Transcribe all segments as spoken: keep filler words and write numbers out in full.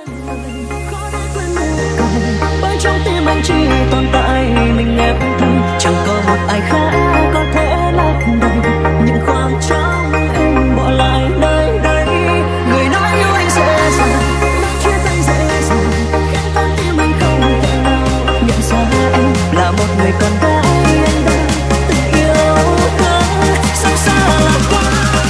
bởi trong tim anh chỉ tồn tại mình em thôi, chẳng có một ai khác có thể lấp đầy những khoảng trống em bỏ lại nơi đây. Người nói yêu anh dễ dàng, nói chia tay dễ dàng, khiến con tim anh không thể nào nhận ra em là một người con gái anh đã từng yêu thương, sao xa là quá.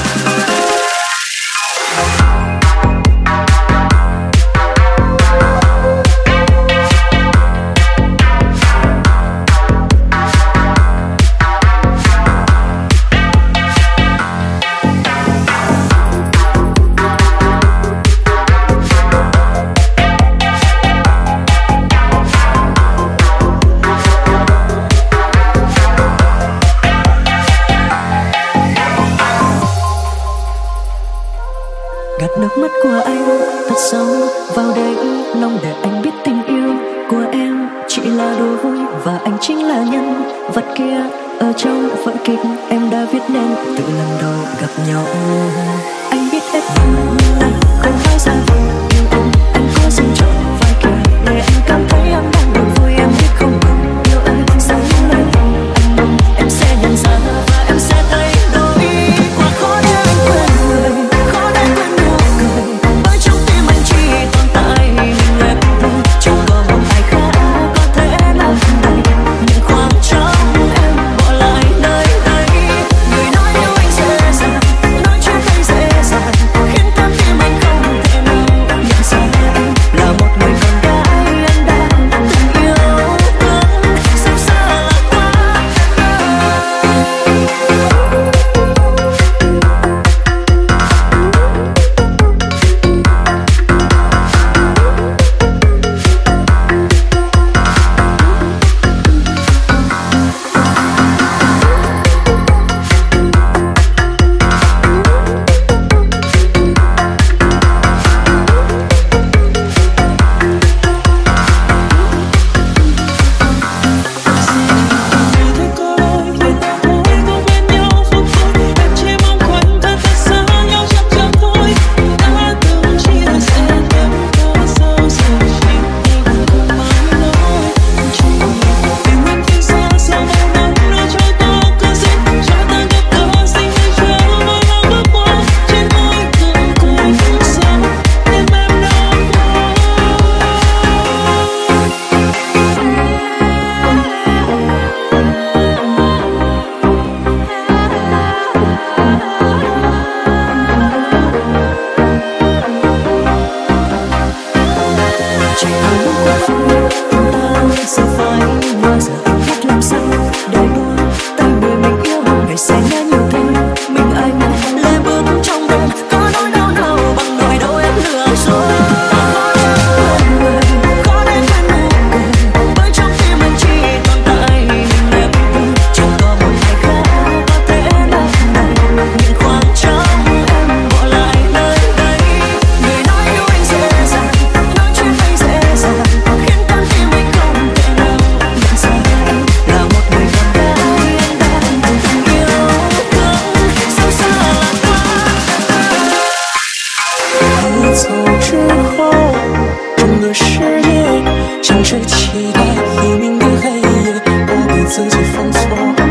Gạt nước mắt của anh thật sâu vào đây, lòng để anh biết tình yêu của em chỉ là đùa vui và anh chính là nhân vật kia ở trong vở kịch em đã viết nên từ lần đầu gặp nhau. Anh biết em anh không nói ra về yêu em, anh có dừng chọn vai kia để anh cảm thấy em đang buồn vui. Em biết không còn yêu anh sao lên anh mong em sẽ nhận ra và em sẽ thay đổi. Quá khó để anh quên người, khó để quên nụ cười, bởi trong tim anh chỉ tồn tại mình em thôi, chẳng có một ai khác có thể lấp đầy những khoảng trống em bỏ lại nơi đây. Người nói yêu anh dễ dàng, nói chia tay dễ dàng, khiến con tim anh không thể nào nhận ra em là một người con gái anh đã từng yêu thương, sao xa là quá. Chỉ có lúc qua vui chúng ta sẽ phải bao giờ anh biết làm sao để buông tay người mình yêu. Ngày sẽ nhớ nhiều thêm mình anh lê bước trong đêm, có nỗi đau nào bằng nỗi đau em lừa dối. Khó để quên nụ cười, bởi trong tim anh chỉ tồn tại mình em thôi, chẳng có một ai khác có thể lấp đầy những khoảng trống em bỏ lại nơi đây. Người nói yêu anh dễ dàng, nói chia tay dễ dàng, khiến con tim anh không thể nào nhận ra em là một người con gái anh đã từng yêu thương, sao xa là quá. 你走之后，整个世界像是期待黎明的黑夜，我给自己犯错。